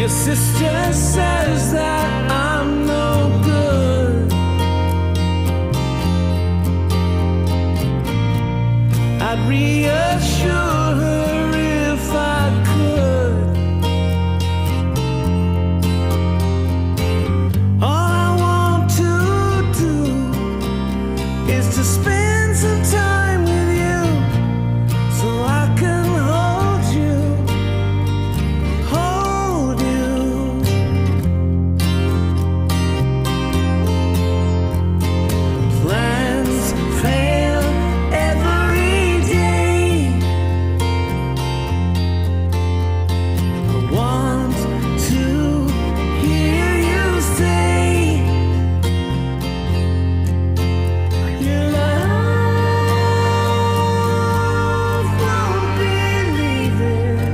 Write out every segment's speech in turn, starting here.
sister says that I'm no good. I'd reassure her if I could. All I want to do is to spend some time with you, so I can hold you. Plans fail every day. I want to hear you say your love won't believe it.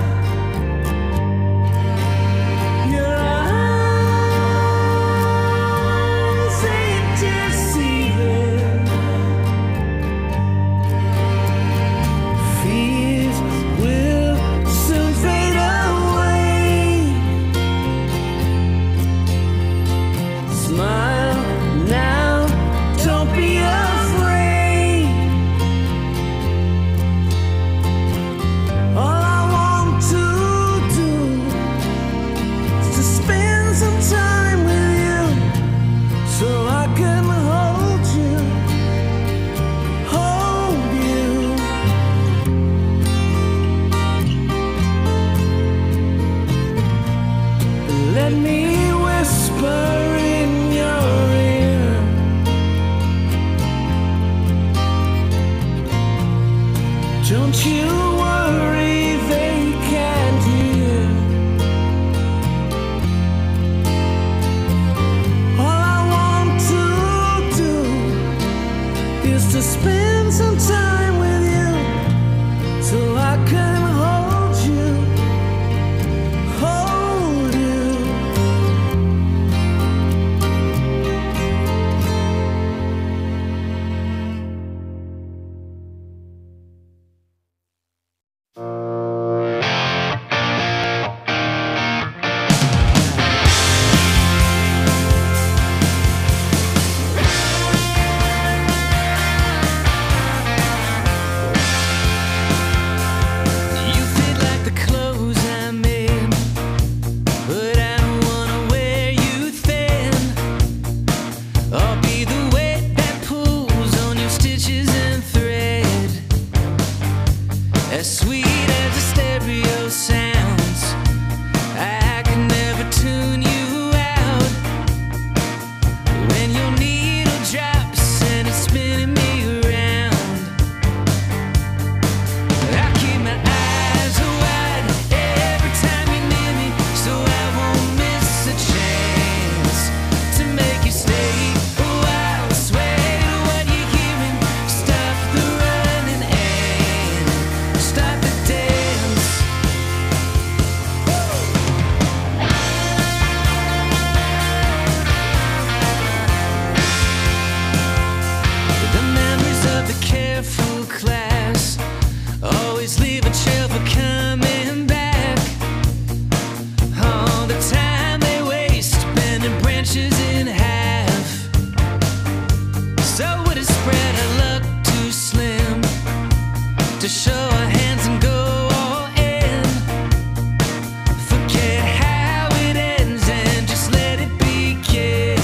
Your eyes ain't deceiving. Fears will soon fade away. Smile now, don't be afraid. All I want to do is to spend some time with you, so I can hold you, hold you. Let me whisper in your ear. Don't you worry, they can't hear. All I want to do is to spend some time with you, so I can hold you, hold you. You fit like the clothes I'm in, but I don't wanna wear you thin. I'll be the weight that pulls on your stitches and thread. As sweet as a stereo sounds, I can never tune you out. When your needle drops and it's spinning me around, I keep my eyes wide every time you're near me, so I won't miss a chance to make you stay a while. Sway to what you're hearing, stop the running and start the dance. The memories of the careful class always leave a trail for coming back. All the time they waste bending branches in half. So would it spread our luck too slim to show our hands and go all in? Forget how it ends and just let it begin.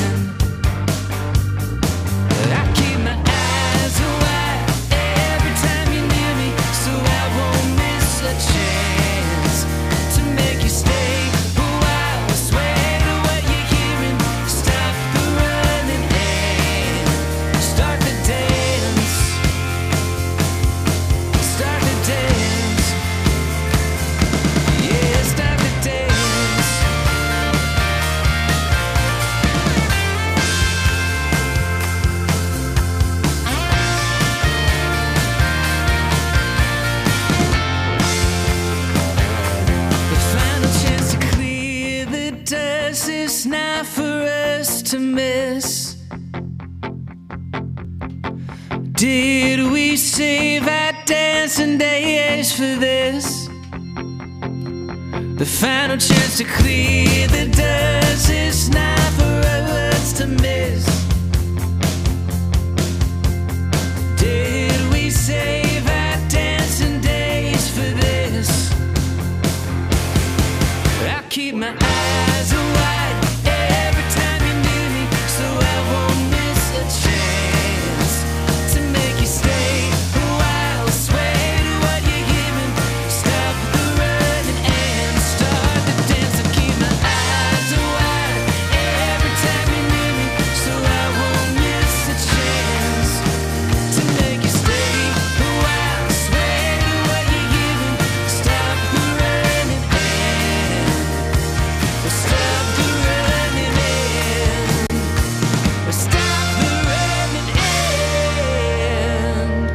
I keep my eyes wide every time you're near me, so I won't miss a chance to make you stay a while. Sway to what you're hearing, stop the running and start the dance. Start the dance. Yeah, start the dance. The final chance to clear the dust is not for us to miss. Did we save our dancing days for this? The final chance to clear the dust. It's not for us to miss. Did we save our dancing days for this? I keep my eyes wide every time you're near me, so I won't miss a chance to make you stay a while. Sway to what you're giving, stop the running and start the dance. I keep my eyes wide every time you're near me, so I won't miss a chance to make you stay a while. Sway to what you're giving, stop the running and stop the running end. Stop the running end.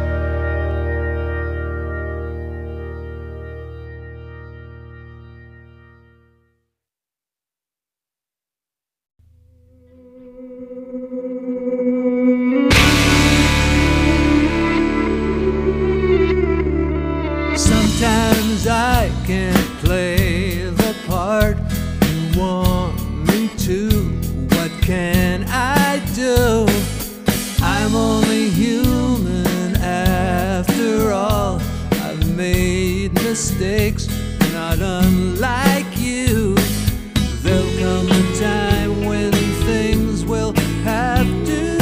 Sometimes I can't play the part you want me to. What can I do? I'm only human after all. I've made mistakes, not unlike you. There'll come a time when things will have to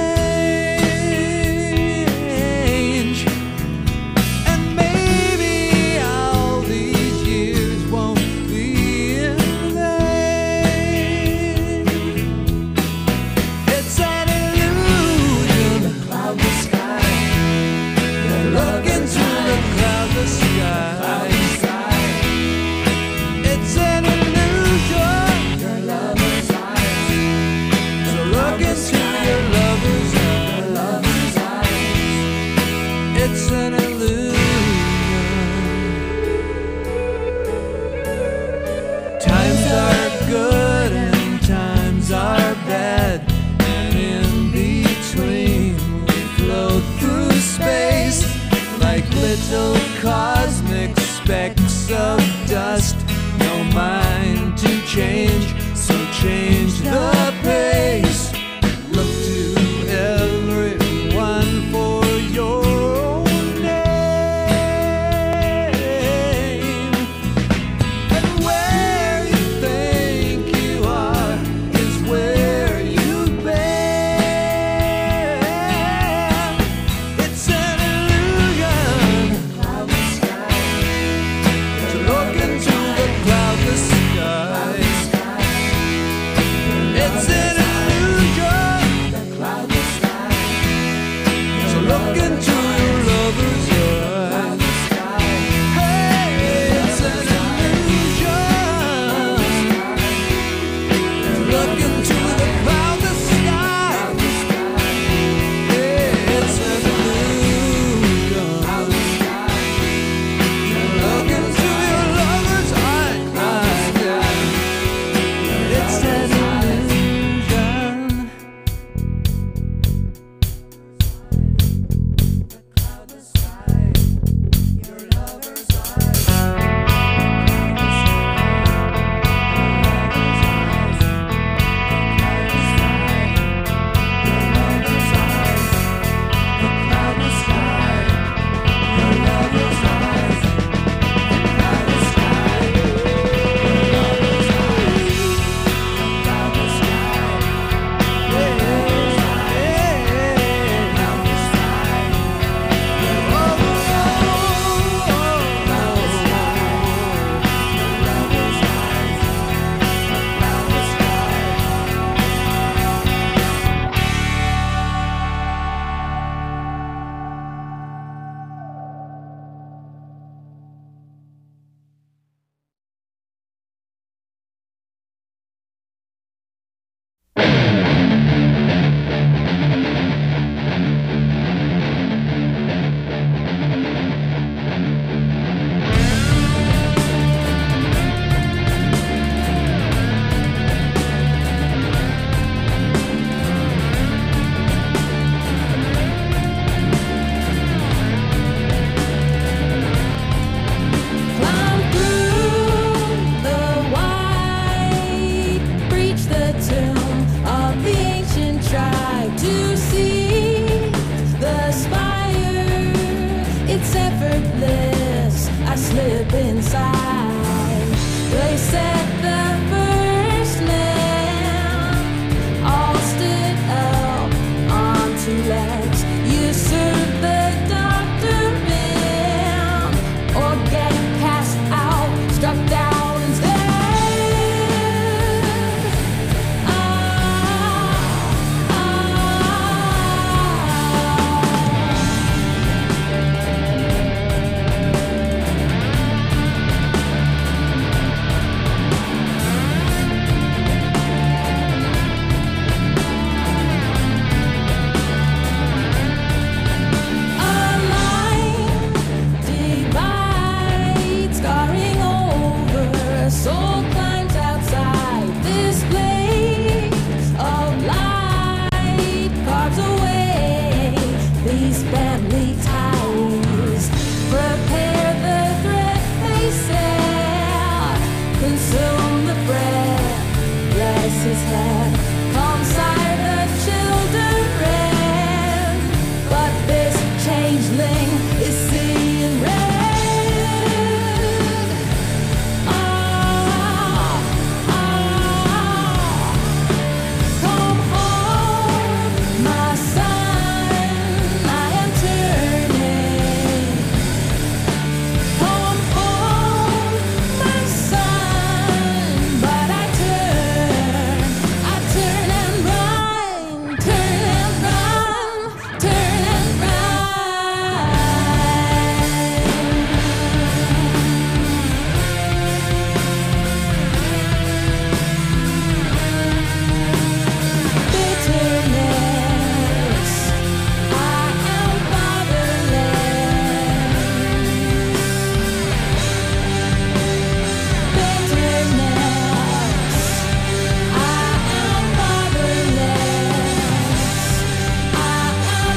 change. And maybe all these years won't be in vain. It's an illusion. Cloudless sky. Look into the cloudless sky. It's an illusion. Your lover's eyes. So look into your lover's eyes. It's an illusion. Times are good and times are bad, and in between we float through space like little cosmic specks of dust. No mind to change, so change the pace. Look to everyone for your own name. And where you think you are is where you've been. It's an illusion. Cloudless sky. To look into the cloudless sky. It's inside. They said the first man all stood up on two legs. You serve the doctor in, or get cast out, struck down instead. His head, come sire the children, but this changeling is seeing red. Come home, my son, I am turning. Come home, my son, but I turn and run, turn and run, turn and run. Bitterness, I am fatherless. Bitterness, I am fatherless. I am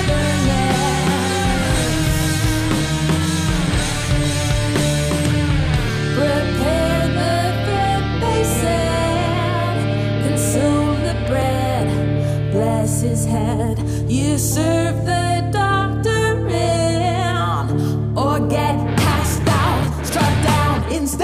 fatherless. Prepare the bread, they said. Consume the bread, bless his head. You serve the doctor in, or get cast out, struck down instead.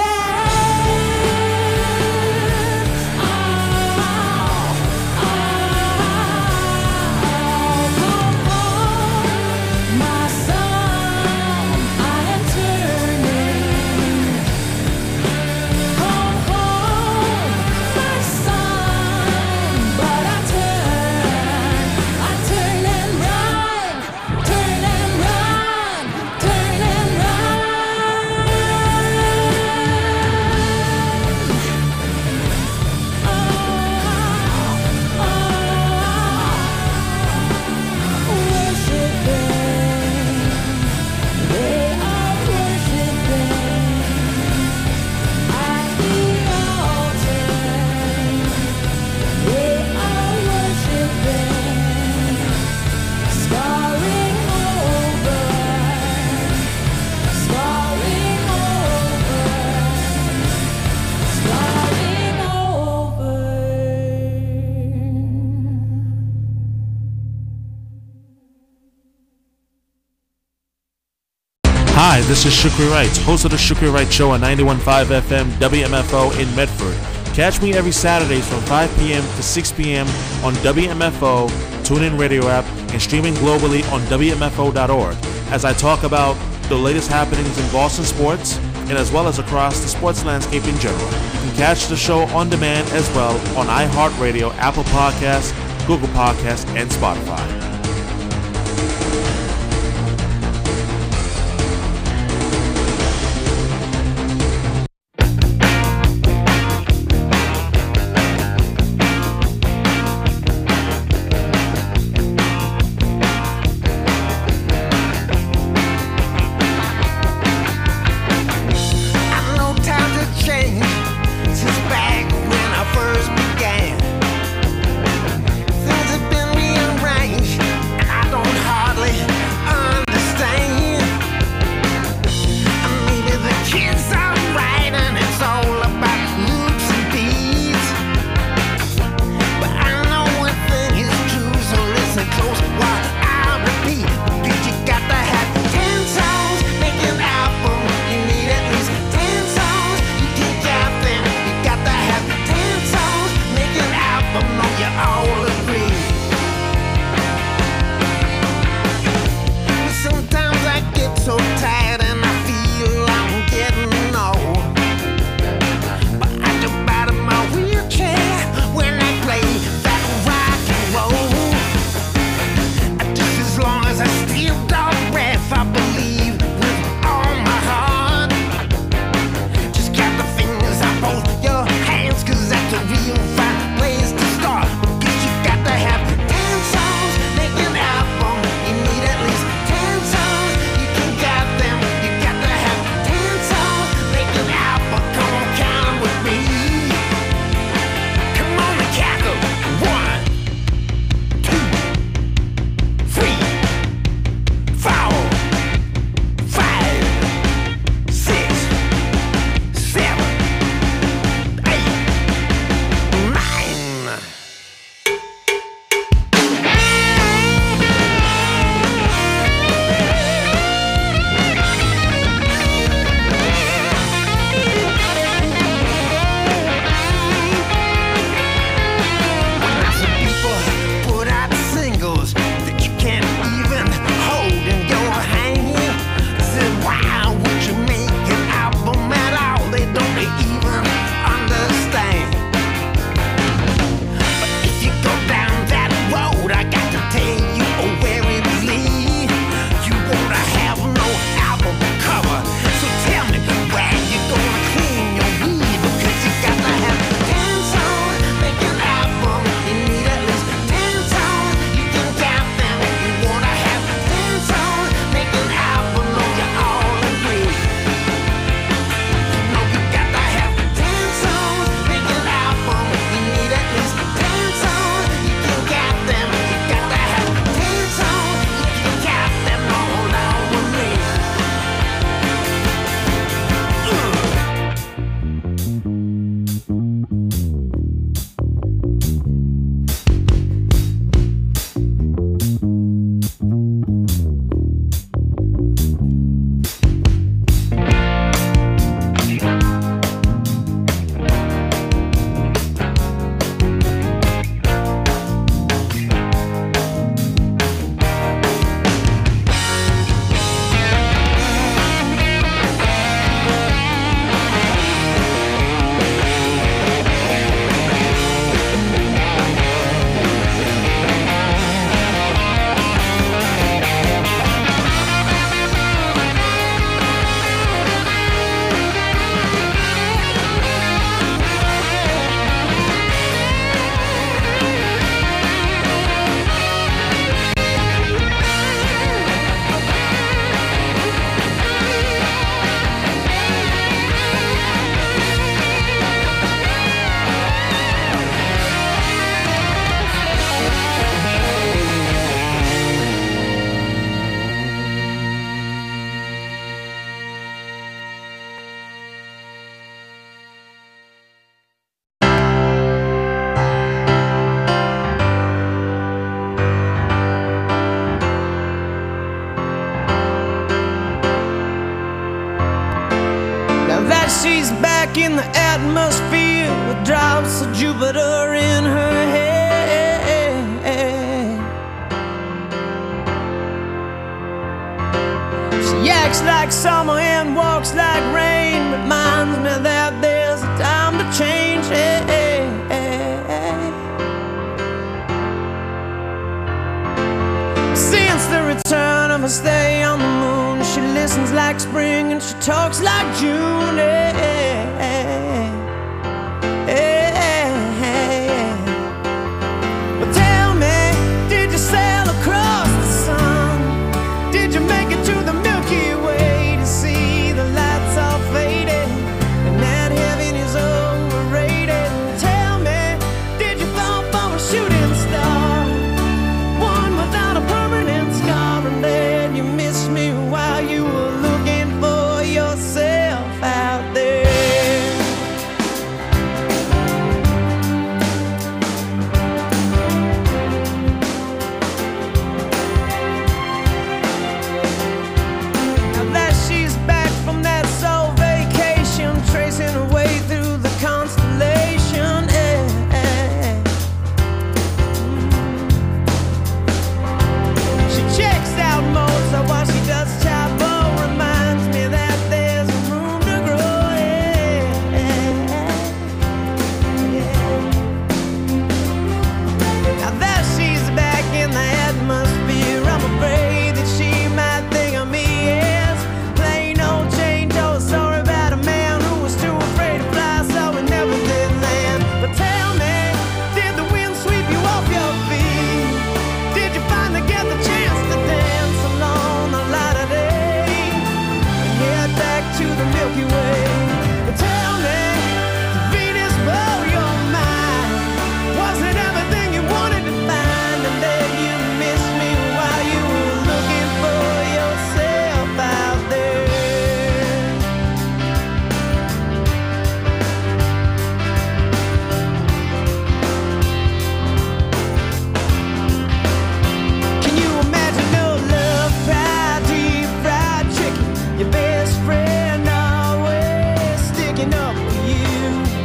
Come home, my son, I am turning. Come home, my son, but I turn and run, turn and run, turn and run. Worshiping, they are worshiping at the altar. They are worshiping, scarring over, scarring over, scarring over. Hi, this is Shukri Wright, host of the Shukri Wright Show on 91.5 FM WMFO in Medford. Catch me every Saturdays from 5 p.m. to 6 p.m. on WMFO, TuneIn Radio app, and streaming globally on WMFO.org as I talk about the latest happenings in Boston sports and as well as across the sports landscape in general. You can catch the show on demand as well on iHeartRadio, Apple Podcasts, Google Podcasts, and Spotify. I know times have changed since back when I first began. Things have been rearranged. that she's back in the atmosphere with drops of Jupiter in her head. She acts like summer and walks like rain, reminds me that there's a time to change. Since the return of her stay on the moon, she listens like spring and she talks like June. But tell me, did you sail across the sun? Did you make it to the Milky Way to see the lights all faded and that heaven is overrated? Tell me, did you fall for a shooting star, one without a permanent scar, and then you missed me while you were looking for yourself out there? Now that she's back from that soul vacation, tracing her way through the constellation, she checks out Mozart while she does chapel. Reminds me that there's room to grow. Now that she's back in the atmosphere, I'm afraid that she might think of me as plain old Jane Doe. Sorry about a man who was too afraid to fly, so we never did land. But tell me, did the wind sweep you off your feet? Did you finally get the chance to dance along the light of day and head back to the Milky Way? But tell me, did Venus blow your mind? Was it everything you wanted to find, and then you missed me while you were looking for yourself out there? Can you imagine no love, pride, deep fried chicken? Your best friend always sticking up for you,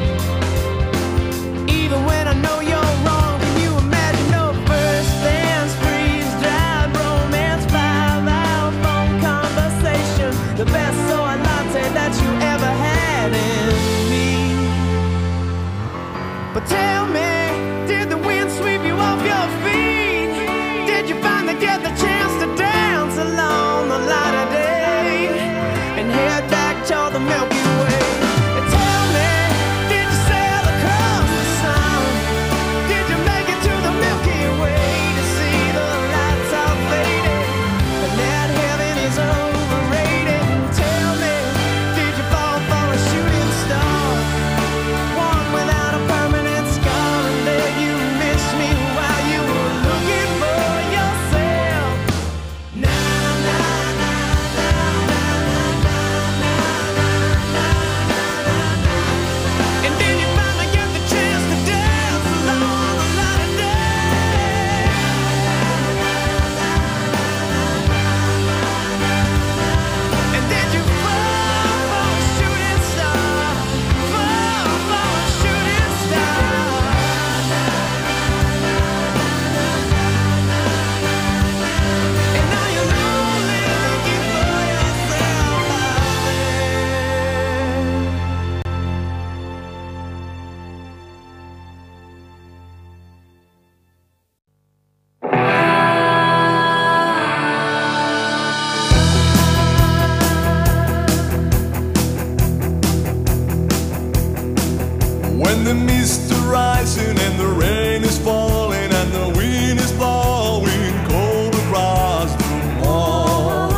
even when I know you're wrong. Can you imagine no first dance, freeze dried romance, 5-hour phone conversation, the best soy latte that you ever had in me? But tell me, did the wind sweep you off your feet? Did you finally get the chance to dance along the light of day and head back toward the Milky Way? And tell me, did you sail across the sun? Did you make it to the Milky Way to see the lights all faded and that heaven is overrated? And tell me, did you fall for a shooting star, one without a permanent scar, and then you missed me while you were looking for yourself? Na na na na na na na na na. And then you finally get the chance to dance along the light of day. And then you fall for a shooting star, fall for a shooting star. And now you're lonely looking for yourself out there. When the mist is rising and the rain is falling and the wind is blowing cold across the wall,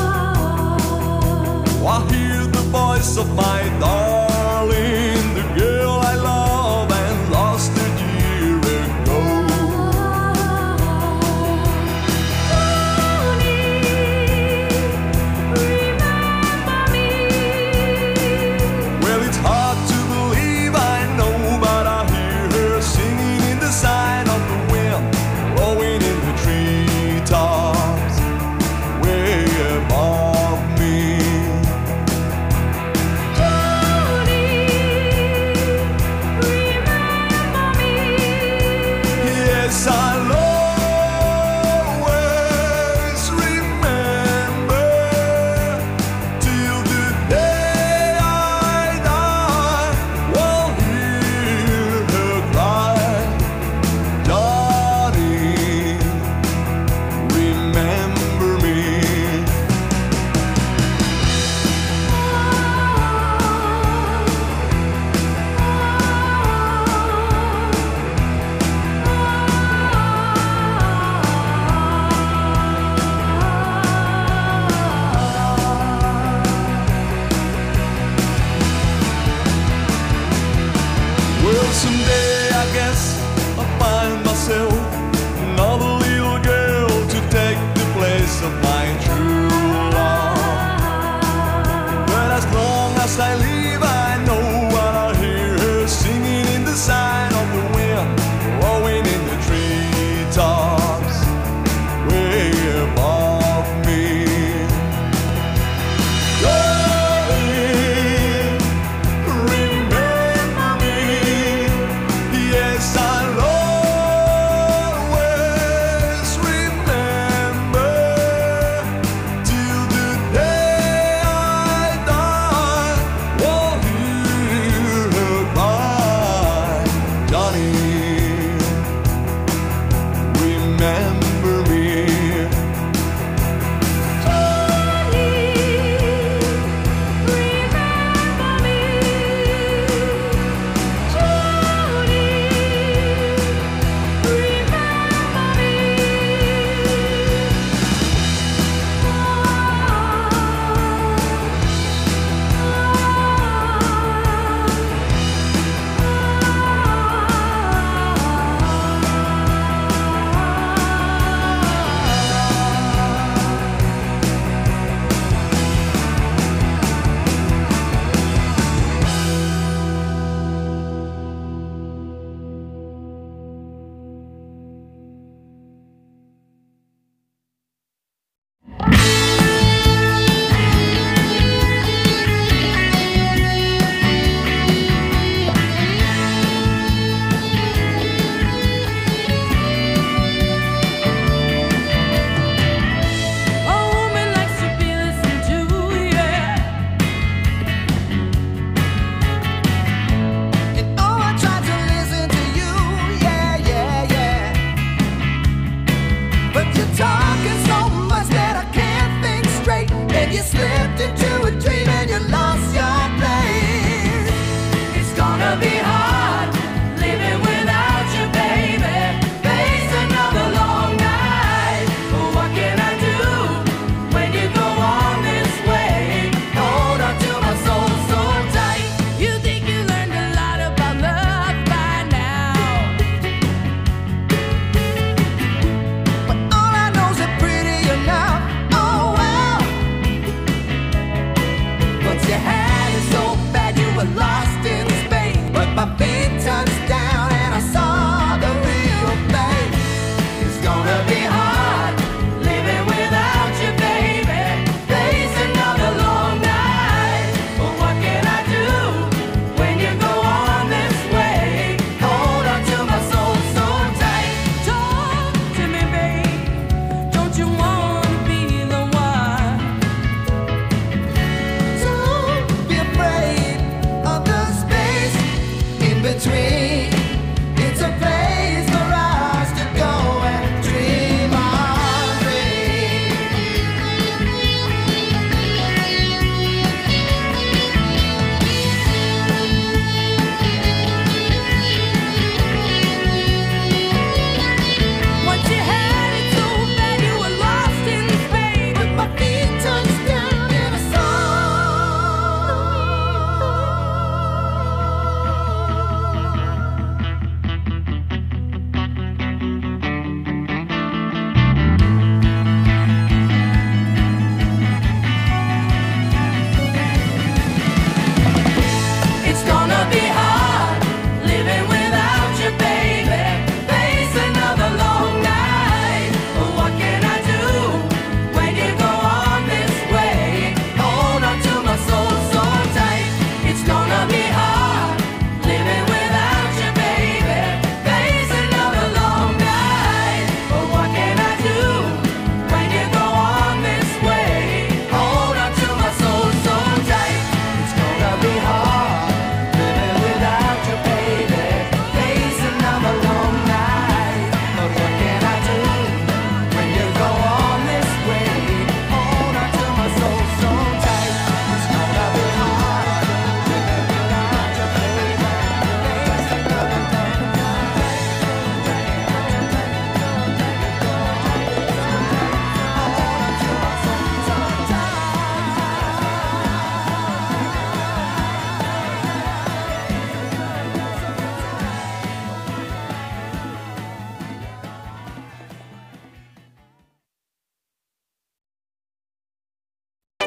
I hear the voice of my darling, the girl I love and lost a year ago. Well, it's hard to believe, I know, but I hear her singing in the sign of the wind, blowing in the treetops way above me. Someday I guess I'll find myself another little girl to take the place of my true love. But as long as I live, I know what I hear her singing in the sign of the wind, blowing in the treetops way above me. Darling, remember me. Yes, I'll always remember till the day I die.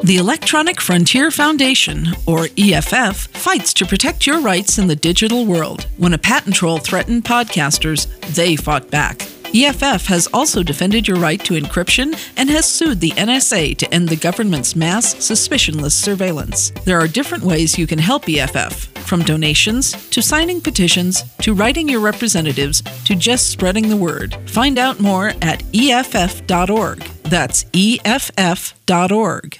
The Electronic Frontier Foundation, or EFF, fights to protect your rights in the digital world. When a patent troll threatened podcasters, they fought back. EFF has also defended your right to encryption and has sued the NSA to end the government's mass, suspicionless surveillance. There are different ways you can help EFF, from donations, to signing petitions, to writing your representatives, to just spreading the word. Find out more at EFF.org. That's EFF.org.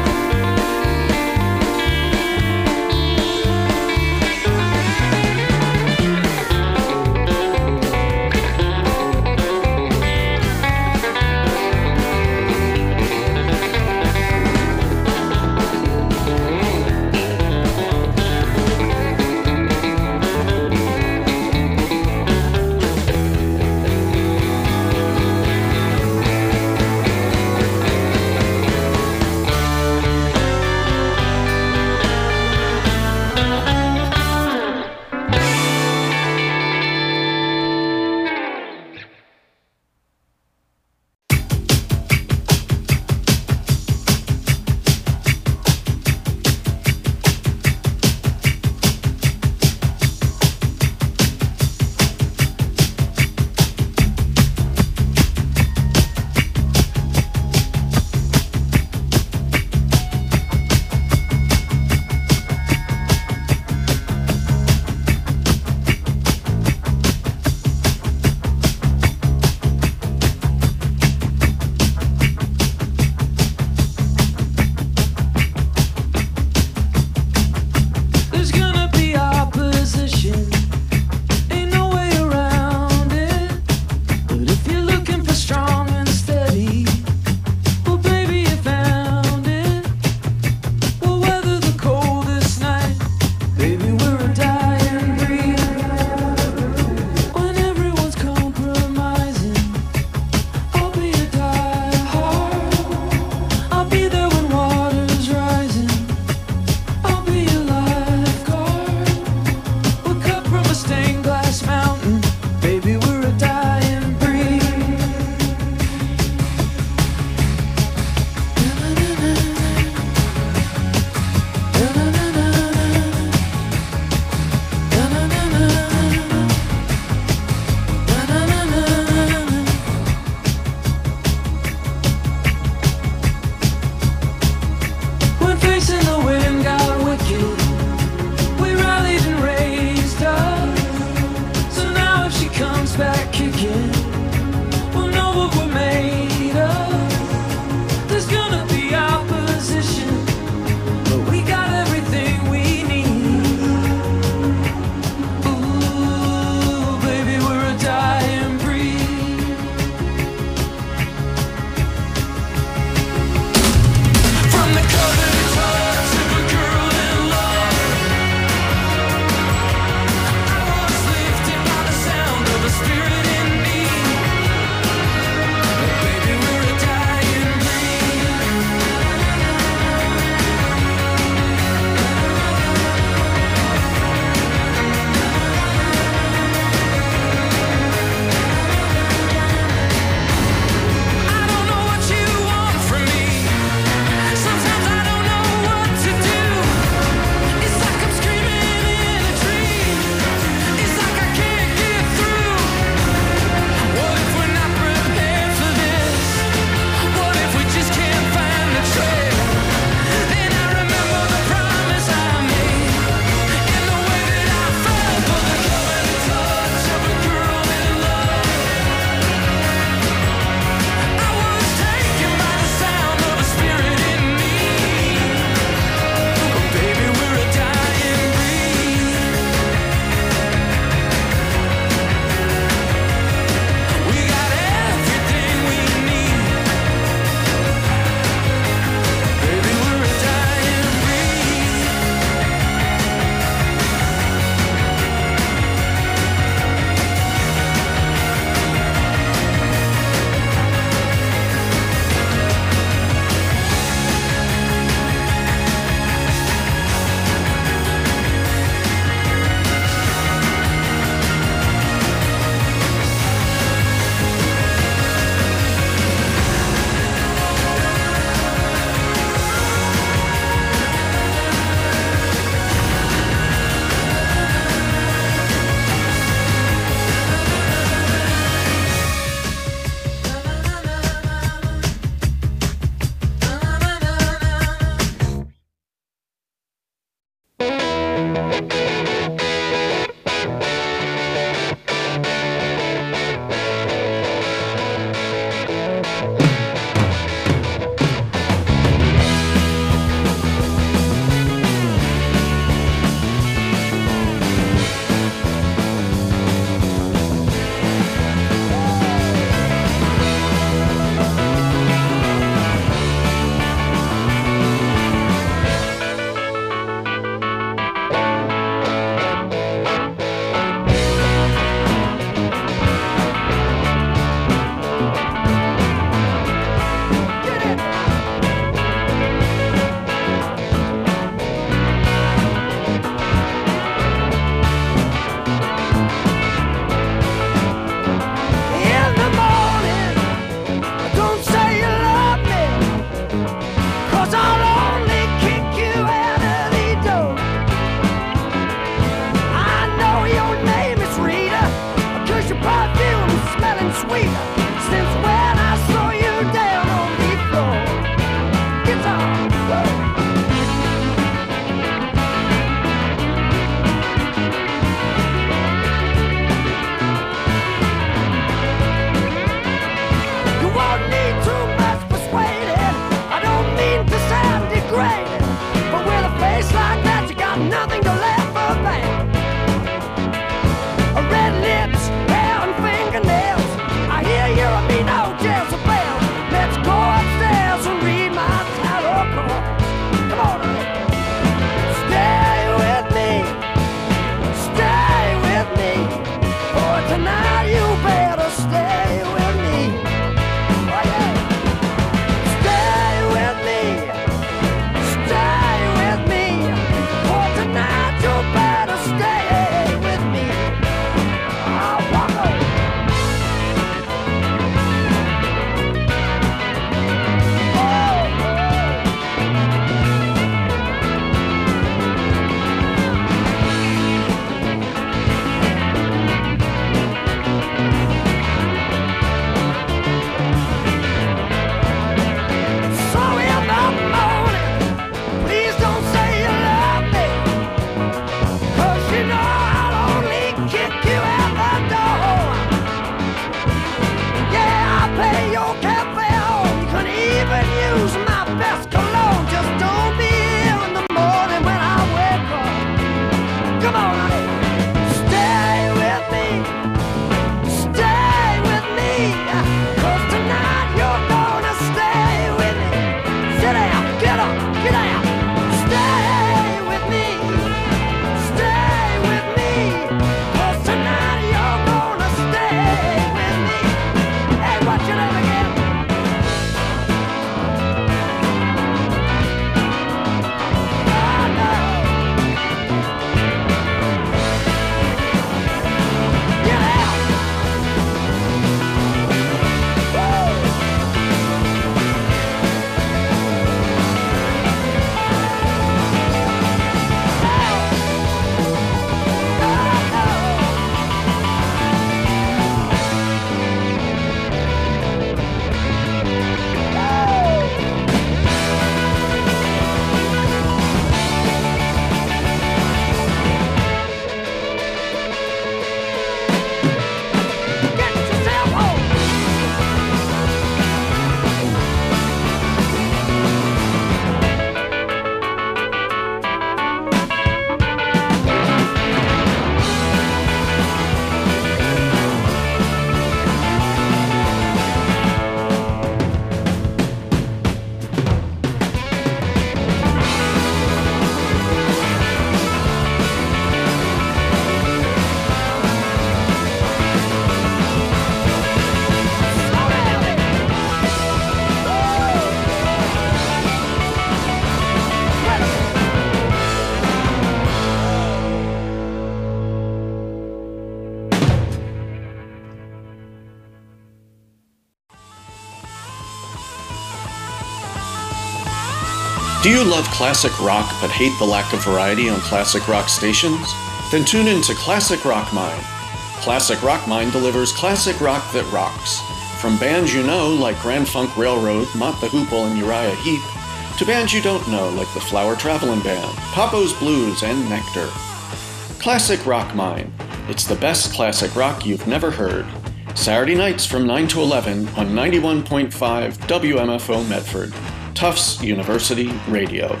Do you love classic rock but hate the lack of variety on classic rock stations? Then tune in to Classic Rock Mine. Classic Rock Mine delivers classic rock that rocks. From bands you know like Grand Funk Railroad, Mott the Hoople, and Uriah Heep, to bands you don't know like the Flower Travelin' Band, Papo's Blues, and Nectar. Classic Rock Mine. It's the best classic rock you've never heard. Saturday nights from 9 to 11 on 91.5 WMFO Medford, Tufts University Radio.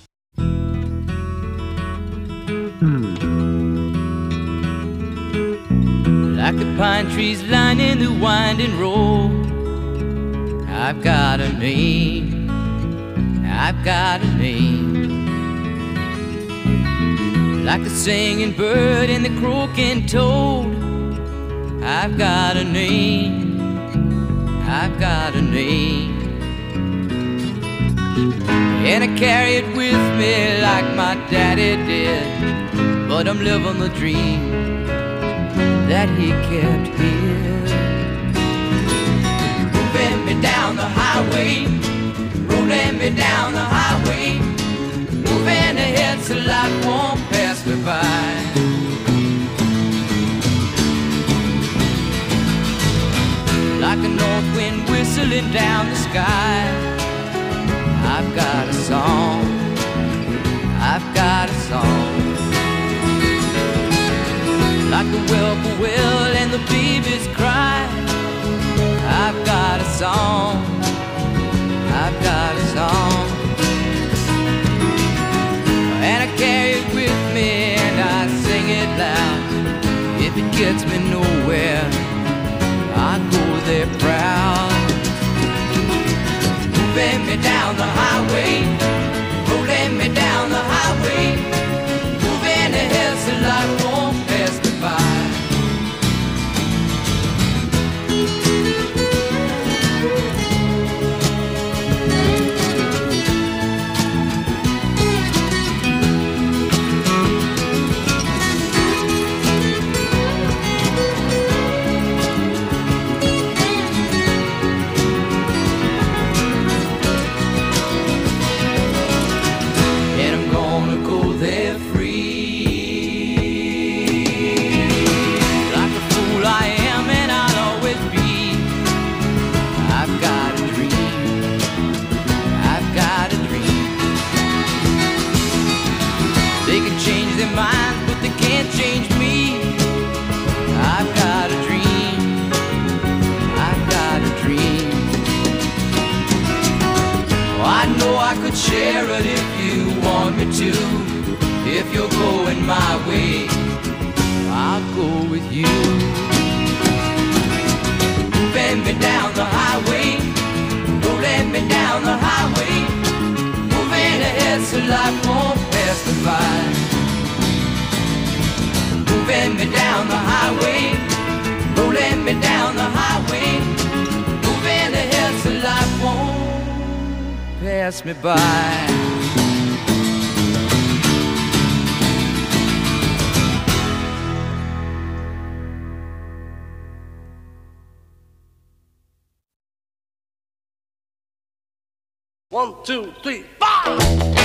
Like the pine trees lining the winding road, I've got a name, I've got a name. Like the singing bird and the croaking toad, I've got a name, I've got a name. And I carry it with me like my daddy did, but I'm living the dream that he kept here. Moving me down the highway, rolling me down the highway, moving ahead so life won't pass me by. Like a north wind whistling down the sky, I've got a song, I've got a song. Like the whippoorwill and the babies cry, I've got a song, I've got a song. And I carry it with me and I sing it loud. If it gets me nowhere, I go there proud. Moving me down the highway, rolling me down the highway, moving ahead so life won't pass me by. Change me. I've got a dream, I've got a dream. Oh, I know I could share it if you want me to. If you're going my way, I'll go with you. Moving me down the highway, rolling me down the highway, moving ahead so life won't pass me by. Moving me down the highway, rolling me down the highway, moving ahead so life won't pass me by. One, two, three, four!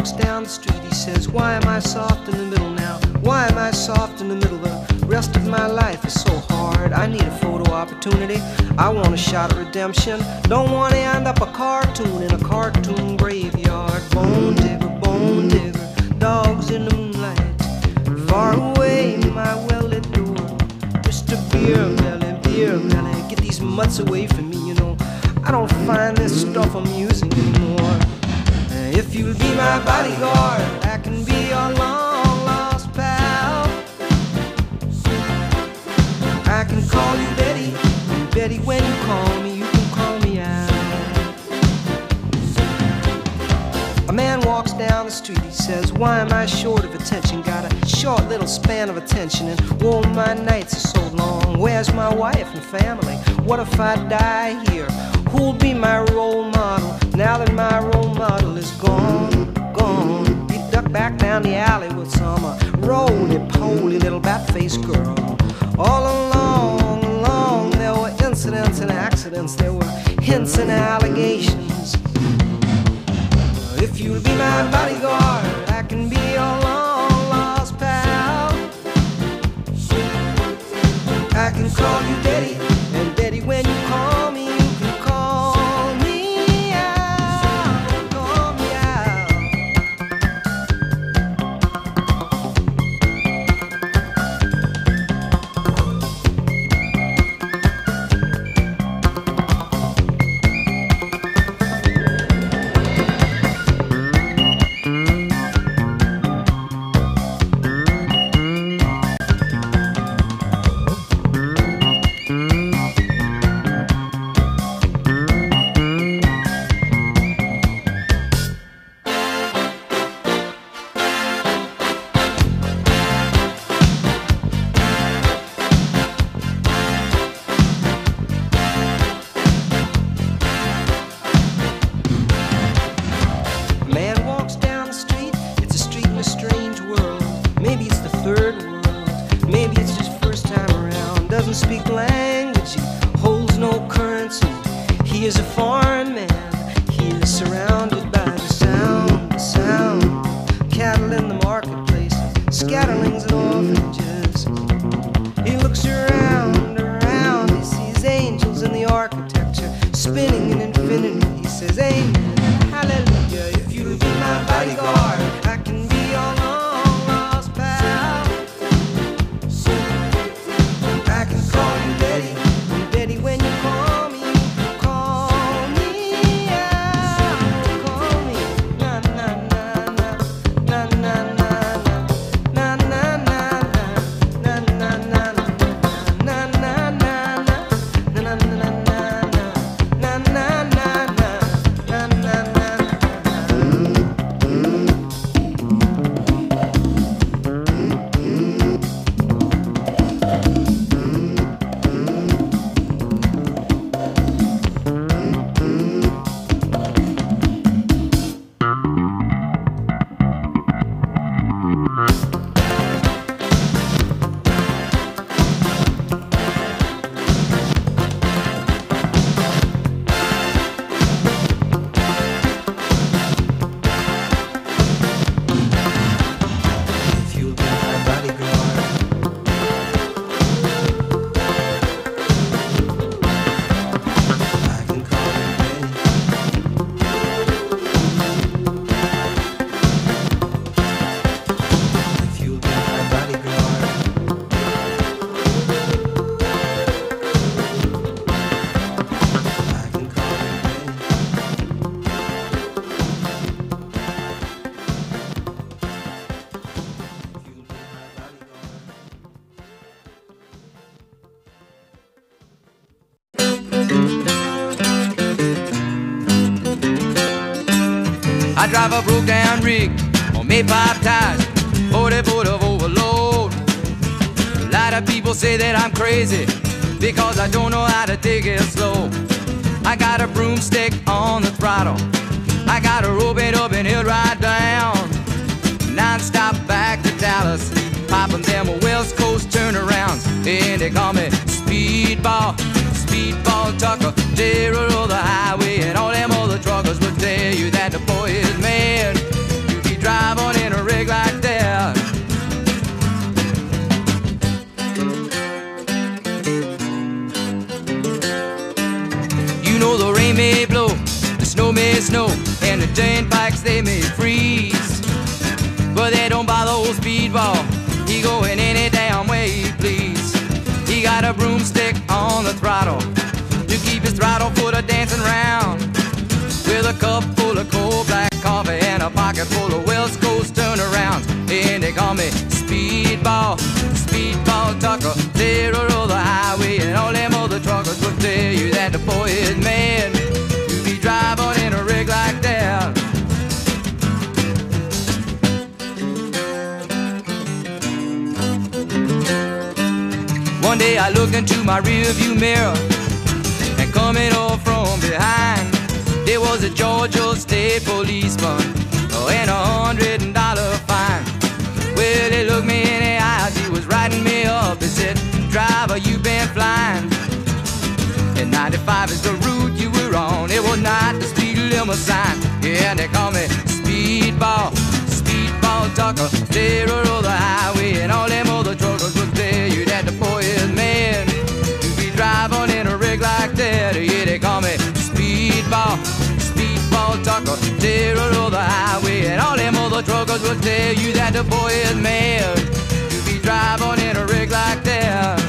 walks down the street, he says, why am I soft in the middle now? Why am I soft in the middle? The rest of my life is so hard. I need a photo opportunity. I want a shot at redemption. Don't want to end up a cartoon in a cartoon graveyard. Bone digger, dogs in the moonlight. Far away, my well-lit door. Mr. Beer Melly, get these mutts away from me, you know. I don't find this stuff amusing anymore. If you'll be my bodyguard, I can be your long-lost pal. I can call you Betty, and Betty, when you call me, you can call me out. A man walks down the street, he says, why am I short of attention? Got a short little span of attention, and whoa, my nights are so long. Where's my wife and family? What if I die here? Who'll be my role model now that my role model is gone? He ducked back down the alley with some roly-poly little bat-faced girl. All along, there were incidents and accidents, there were hints and allegations. If you'll be my bodyguard, I can be your long-lost pal. I can call you Betty, and Betty, when you call me, you can call me out, call me out. I drive a broke down rig on May-5 tires, 40 foot of overload. A lot of people say that I'm crazy because I don't know how to take it slow. I got a broomstick on the throttle, I got a rope it up and he'll ride down. Non-stop back to Dallas, popping them West Coast turnarounds. And they call me Speedball, Speedball Tucker, terror of the highway. And all them other truckers will tell you that the boy is mad. You keep snow, and the turnpikes they may freeze, but they don't bother old Speedball. He going any damn way he please. He got a broomstick on the throttle to keep his throttle foot a dancing round, with a cup full of cold black coffee and a pocket full of Wells Coast turnarounds. And they call me Speedball, Speedball Tucker, terror of the highway. And all them other truckers will tell you that the boy is mad to be driving in a rig like that. One day I looked into my rearview mirror, and coming up from behind, there was a Georgia State policeman and $100 fine. Well, he looked me in the eyes, he was writing me up. He said, driver, you been flying, and 95 is the route you were on. It was not the speed limit sign. Yeah, they call me Speedball, Speedball Tucker, terror of the highway. And all them other truckers will tell you that the boy is mad to be driving in a rig like that. Yeah, they call me Speedball, Speedball Tucker, terror of the highway. And all them other truckers will tell you that the boy is mad to be driving in a rig like that.